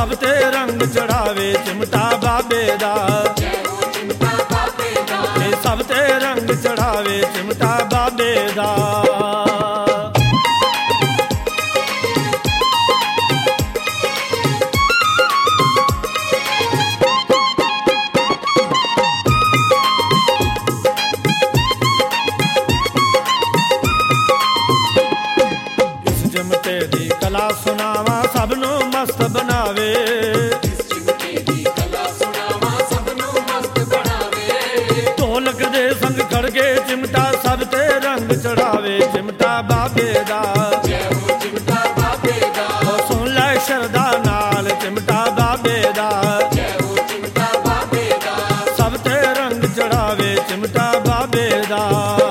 ਸਭ ਤੇ ਰੰਗ ਚੜਾਵੇ ਚਿਮਟਾ ਬਾਬੇ ਦਾ। ਇਹ ਸਭ ਤੇ ਰੰਗ ਚੜਾਵੇ ਚਿਮਟਾ ਬਾਬੇ ਦਾ। ਚਿਮਟੇ ਦੀ ਕਲਾ ਸੁਣਾਵਾ ਸਭ ਨੂੰ ਮਸਤ ਬਣਾਵੇ। ਇਸ ਚਿਮਟੇ ਦੀ ਕਲਾ ਸੁਣਾਵਾ ਸਭ ਨੂੰ ਮਸਤ ਬਣਾਵੇ। ਢੋਲਕ ਦੇ ਸੰਗ ਖੜਗੇ ਚਿਮਟਾ ਸਭ ਤੇ ਰੰਗ ਚੜਾਵੇ ਚਿਮਟਾ ਬਾਬੇ ਦਾ। ਜੈ ਹੋ ਚਿਮਟਾ ਬਾਬੇ ਦਾ। ਉਹ ਸੁਣ ਲੈ ਸ਼ਰਧਾ ਨਾਲ ਚਿਮਟਾ ਬਾਬੇ ਦਾ। ਜੈ ਹੋ ਚਿਮਟਾ ਬਾਬੇ ਦਾ। ਸਭ ਤੇ ਰੰਗ ਚੜਾਵੇ ਚਿਮਟਾ ਬਾਬੇ ਦਾ।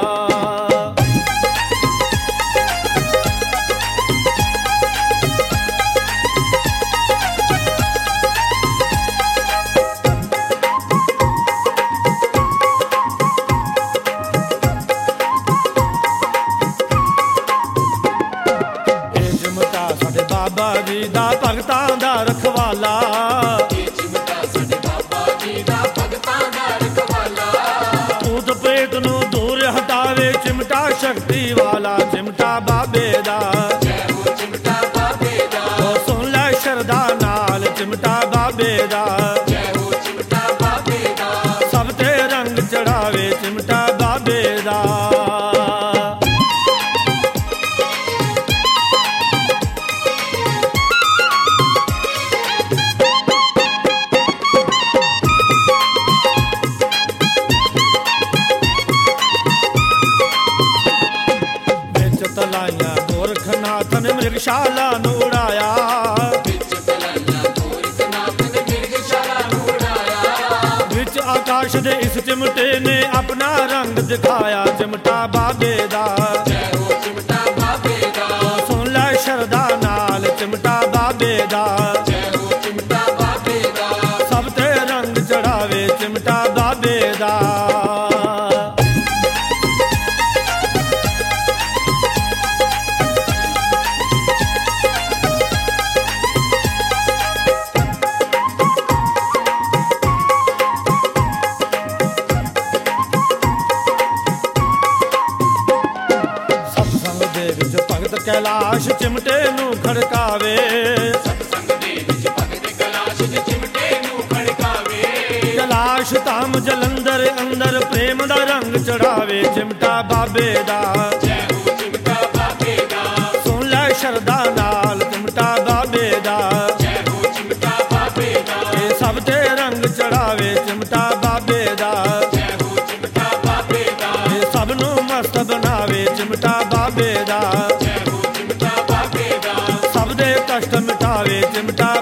ਸਾਡੇ ਬਾਬਾ ਜੀ ਦਾ ਭਗਤਾਂ ਦਾ ਰਖਵਾਲਾ। ਇਹ ਚਿਮਟਾ ਸਾਡੇ ਬਾਬਾ ਜੀ ਦਾ ਭਗਤਾਂ ਦਾ ਰਖਵਾਲਾ। ਭੂਤ ਪ੍ਰੇਤ ਨੂੰ ਦੂਰ ਹਟਾਵੇ ਚਿਮਟਾ ਸ਼ਕਤੀ ਵਾਲਾ ਚਿਮਟਾ ਬਾਬੇ ਦਾ। ਜੈ ਹੋ ਚਿਮਟਾ ਬਾਬੇ ਦਾ। ਉਹ ਸੁਣ ਲੈ ਸ਼ਰਧਾ ਨਾਲ ਚਿਮਟਾ ਬਾਬੇ ਦਾ। ਜੈ ਹੋ ਚਿਮਟਾ ਬਾਬੇ ਦਾ। ਸਭ ਤੇ ਰੰਗ ਚੜਾਵੇ ਚਿਮਟਾ ਬਾਬੇ ਦਾ। ਤਲਾਈਆਂ ਗੋਰਖਨਾਥ ਨੇ ਮਿਰਗਸ਼ਾਲਾ ਨੂੰ ਉਡਾਇਆ। ਵਿੱਚ ਤਲਾਈਆਂ ਗੋਰਖਨਾਥ ਨੇ ਮਿਰਗਸ਼ਾਲਾ ਨੂੰ ਉਡਾਇਆ। ਵਿੱਚ ਆਕਾਸ਼ ਦੇ ਇਸ ਚਿਮਟੇ ਨੇ ਆਪਣਾ ਰੰਗ ਦਿਖਾਇਆ ਚਿਮਟਾ ਬਾਬੇ ਦਾ। ਜੈ ਹੋ ਚਿਮਟਾ ਬਾਬੇ ਦਾ। ਸੁਣ ਲੈ ਸ਼ਰਧਾ ਨਾਲ ਚਿਮਟਾ ਬਾਬੇ ਦਾ। ਜੈ ਹੋ ਚਿਮਟਾ ਬਾਬੇ ਦਾ। ਸਭ ਤੇ ਰੰਗ ਚੜਾਵੇ ਚਿਮਟਾ ਬਾਬੇ ਦਾ। ਭਗਤ ਕੈਲਾਸ਼ ਚਿਮਟੇ ਨੂੰ ਖੜਕਾਵੇ। ਸਤਸੰਗ ਦੇ ਵਿੱਚ ਭਗਤ ਕੈਲਾਸ਼ ਦੇ ਚਿਮਟੇ ਨੂੰ ਖੜਕਾਵੇ। ਕੈਲਾਸ਼ ਧਾਮ ਜਲੰਧਰ ਅੰਦਰ ਪ੍ਰੇਮ ਦਾ ਰੰਗ ਚੜਾਵੇ ਚਿਮਟਾ ਬਾਬੇ ਦਾ। ਜੈ ਹੋ ਚਿਮਟਾ ਬਾਬੇ ਦਾ। ਸੁਣ ਲੈ ਸ਼ਰਧਾ ਨਾਲ ਚਿਮਟਾ ਬਾਬੇ ਦਾ। ਜੈ ਹੋ ਚਿਮਟਾ ਬਾਬੇ ਦਾ। ਇਹ ਸਭ ਤੇ ਰੰਗ ਚੜਾਵੇ ਚਿਮਟਾ ਬਾਬੇ ਦਾ। ਜੈ ਹੋ ਚਿਮਟਾ ਬਾਬੇ ਦਾ। ਇਹ ਸਭ ਨੂੰ ਮਸਤ ਬਣਾਵੇ ਚਿਮਟਾ ਬਾਬੇ ਦਾ। ਜੈ ਹੋ ਚਿਮਟਾ ਬਾਬੇ ਦਾ। ਸਭ ਦੇ ਕਸ਼ਟ ਮਿਟਾਵੇ ਚਿਮਟਾ